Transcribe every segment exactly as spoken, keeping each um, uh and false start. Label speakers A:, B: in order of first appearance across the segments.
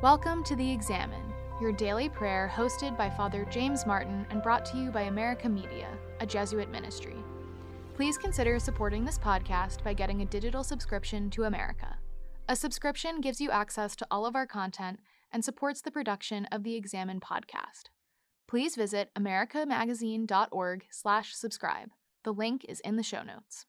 A: Welcome to The Examine, your daily prayer hosted by Father James Martin and brought to you by America Media, a Jesuit ministry. Please consider supporting this podcast by getting a digital subscription to America. A subscription gives you access to all of our content and supports the production of the Examine podcast. Please visit americamagazine.org slash subscribe. The link is in the show notes.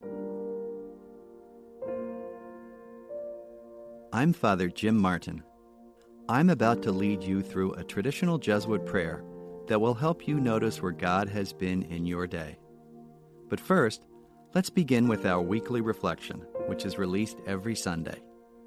B: I'm Father Jim Martin. I'm about to lead you through a traditional Jesuit prayer that will help you notice where God has been in your day. But first, let's begin with our weekly reflection, which is released every Sunday.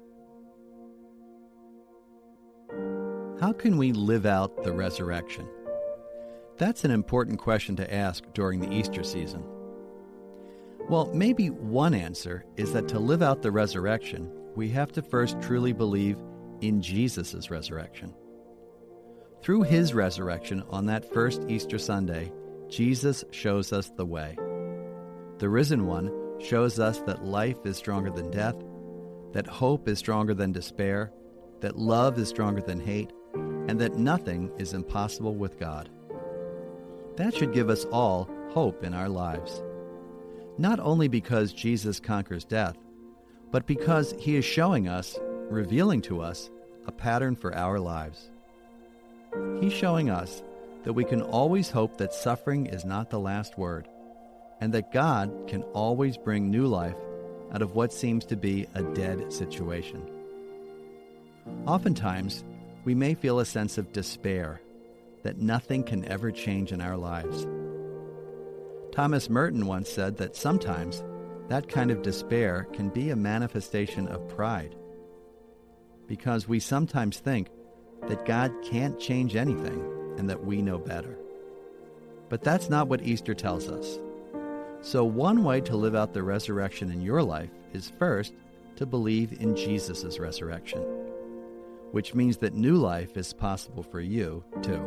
B: How can we live out the resurrection? That's an important question to ask during the Easter season. Well, maybe one answer is that to live out the resurrection, we have to first truly believe in Jesus' resurrection. Through his resurrection on that first Easter Sunday, Jesus shows us the way. The risen one shows us that life is stronger than death, that hope is stronger than despair, that love is stronger than hate, and that nothing is impossible with God. That should give us all hope in our lives. Not only because Jesus conquers death, but because he is showing us, revealing to us, a pattern for our lives. He's showing us that we can always hope that suffering is not the last word, and that God can always bring new life out of what seems to be a dead situation. Oftentimes, we may feel a sense of despair, that nothing can ever change in our lives. Thomas Merton once said that sometimes that kind of despair can be a manifestation of pride, because we sometimes think that God can't change anything and that we know better. But that's not what Easter tells us. So one way to live out the resurrection in your life is first to believe in Jesus' resurrection, which means that new life is possible for you too.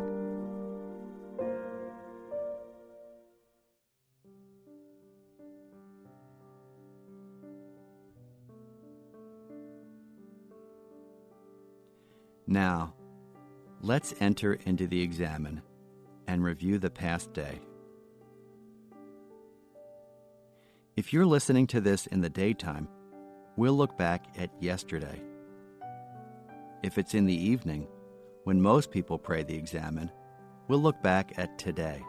B: Now, let's enter into the Examine and review the past day. If you're listening to this in the daytime, we'll look back at yesterday. If it's in the evening, when most people pray the Examine, we'll look back at today.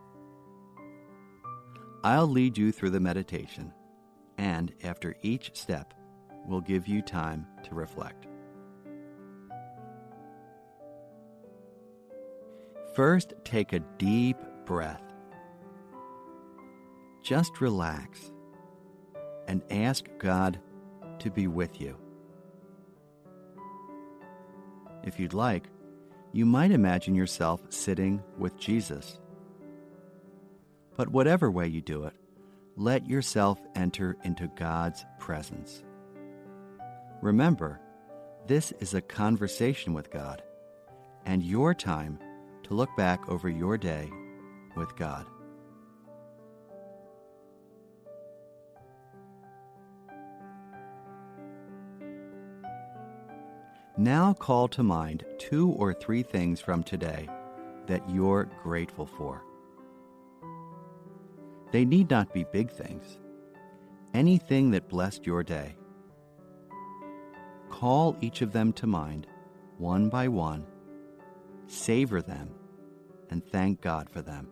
B: I'll lead you through the meditation, and after each step, we'll give you time to reflect. First, take a deep breath. Just relax and ask God to be with you. If you'd like, you might imagine yourself sitting with Jesus. But whatever way you do it, let yourself enter into God's presence. Remember, this is a conversation with God, and your time to look back over your day with God. Now call to mind two or three things from today that you're grateful for. They need not be big things. Anything that blessed your day. Call each of them to mind, one by one. Savor them, and thank God for them.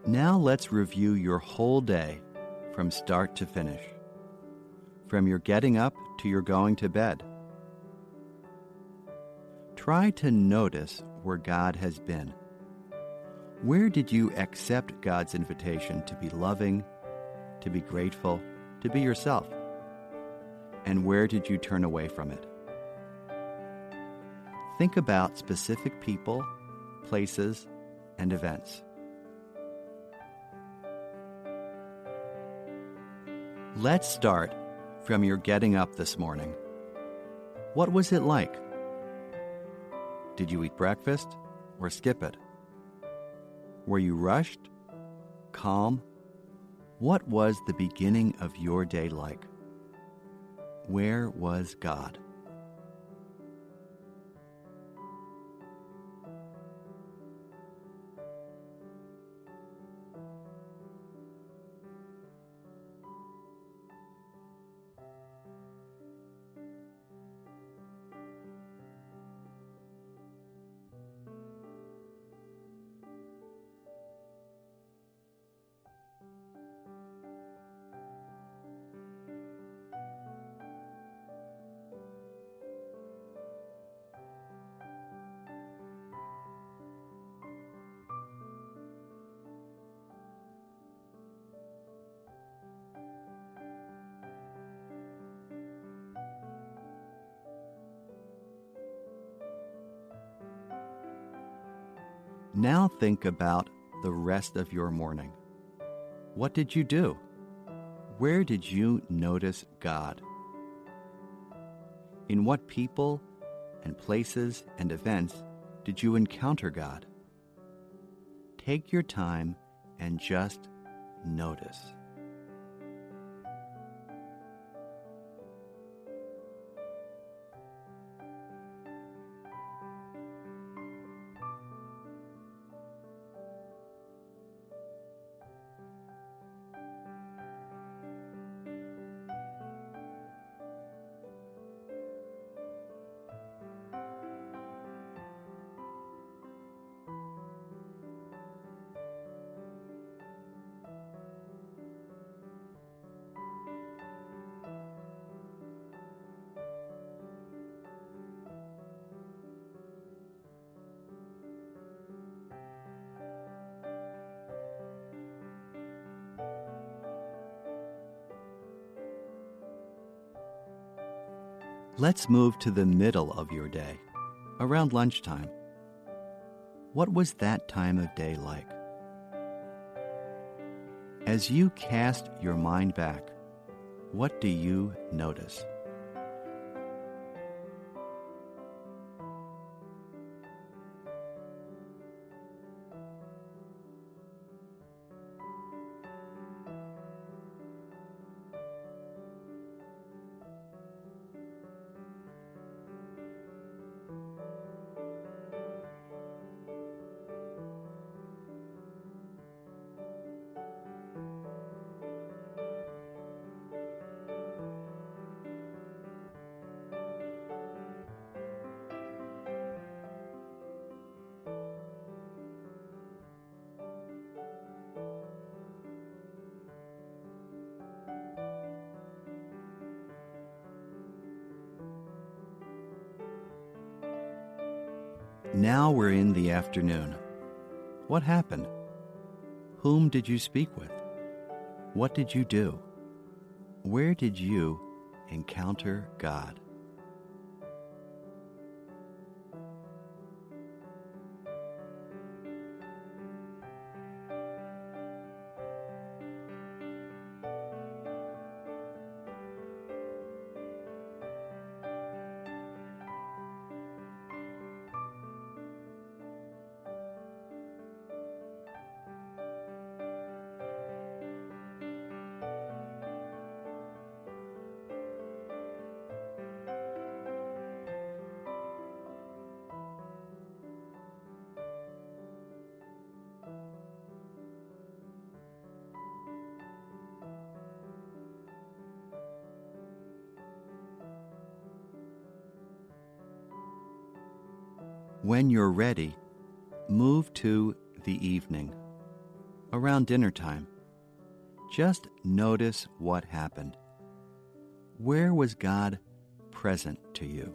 B: Now let's review your whole day from start to finish, from your getting up to your going to bed. Try to notice where God has been. Where did you accept God's invitation to be loving, to be grateful, to be yourself? And where did you turn away from it? Think about specific people, places, and events. Let's start from your getting up this morning. What was it like? Did you eat breakfast or skip it? Were you rushed? Calm? What was the beginning of your day like? Where was God? Now think about the rest of your morning. What did you do? Where did you notice God? In what people and places and events did you encounter God? Take your time and just notice. Let's move to the middle of your day, around lunchtime. What was that time of day like? As you cast your mind back, what do you notice? Now we're in the afternoon. What happened? Whom did you speak with? What did you do? Where did you encounter God? When you're ready, move to the evening. around dinner time. Just notice what happened. Where was God present to you?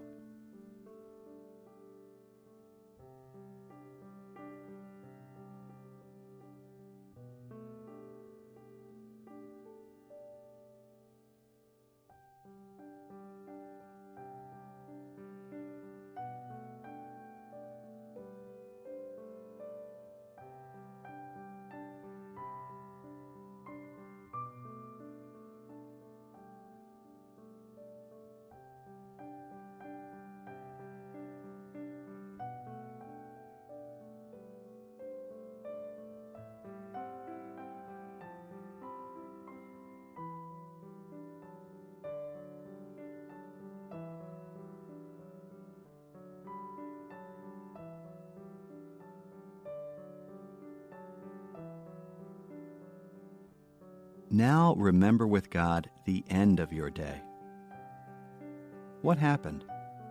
B: Now remember with God the end of your day. What happened?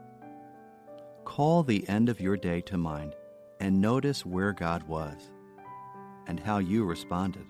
B: Call the end of your day to mind and notice where God was and how you responded.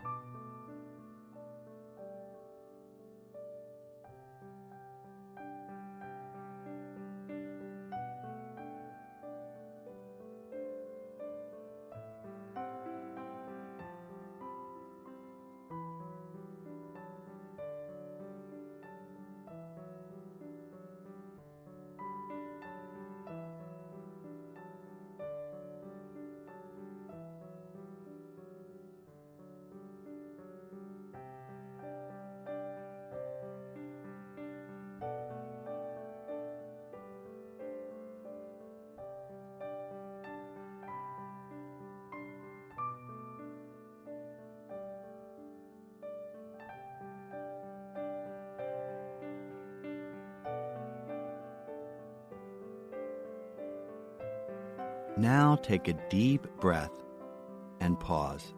B: Now take a deep breath and pause.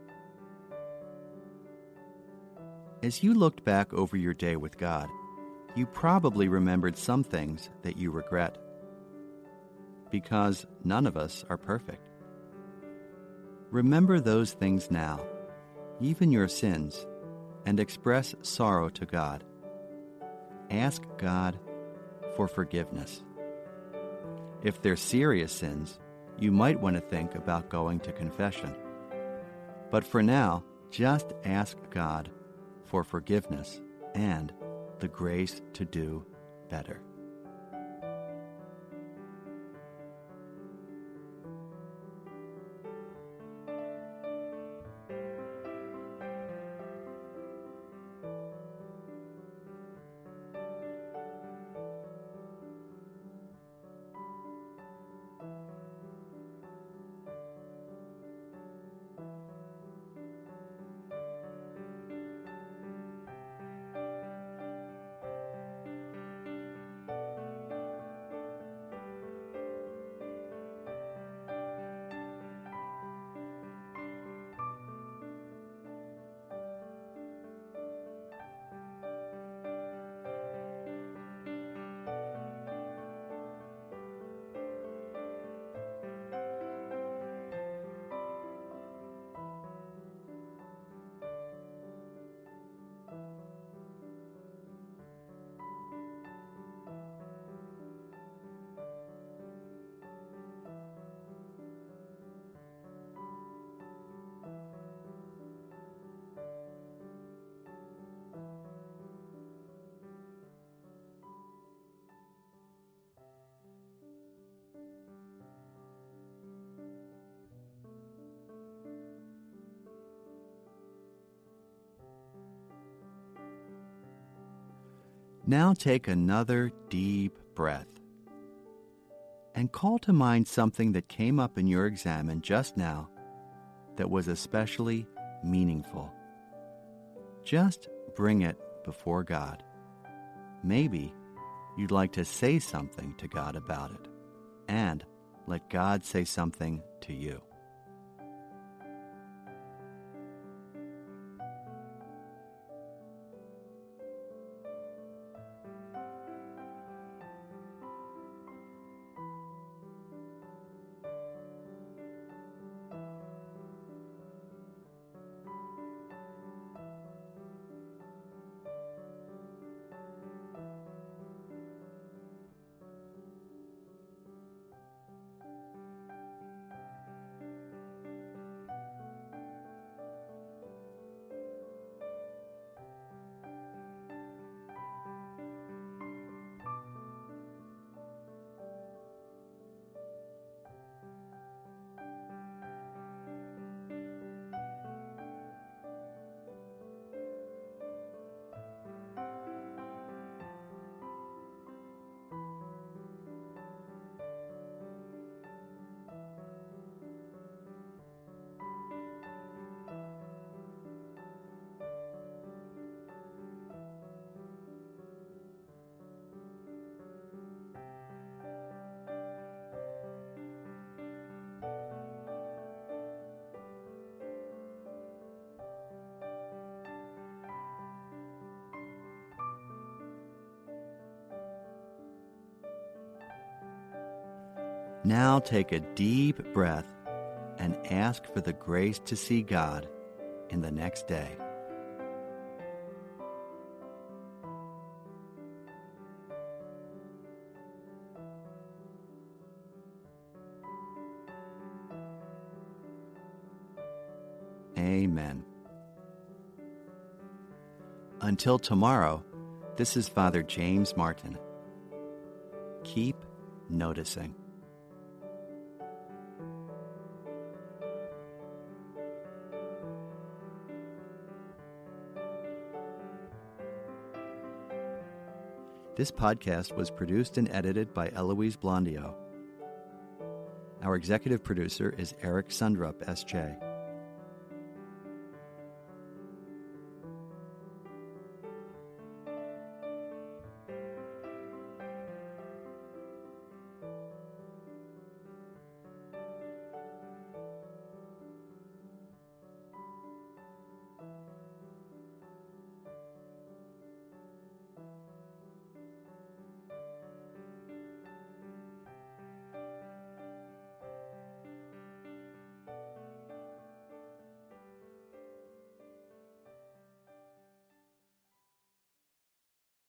B: As you looked back over your day with God, you probably remembered some things that you regret, because none of us are perfect. Remember those things now, even your sins, and express sorrow to God. Ask God for forgiveness. If they're serious sins, you might want to think about going to confession. But for now, just ask God for forgiveness and the grace to do better. Now take another deep breath and call to mind something that came up in your examen just now that was especially meaningful. Just bring it before God. Maybe you'd like to say something to God about it, and let God say something to you. Now take a deep breath and ask for the grace to see God in the next day. Amen. Until tomorrow, this is Father James Martin. Keep noticing. This podcast was produced and edited by Eloise Blondio. Our executive producer is Eric Sundrup, S J.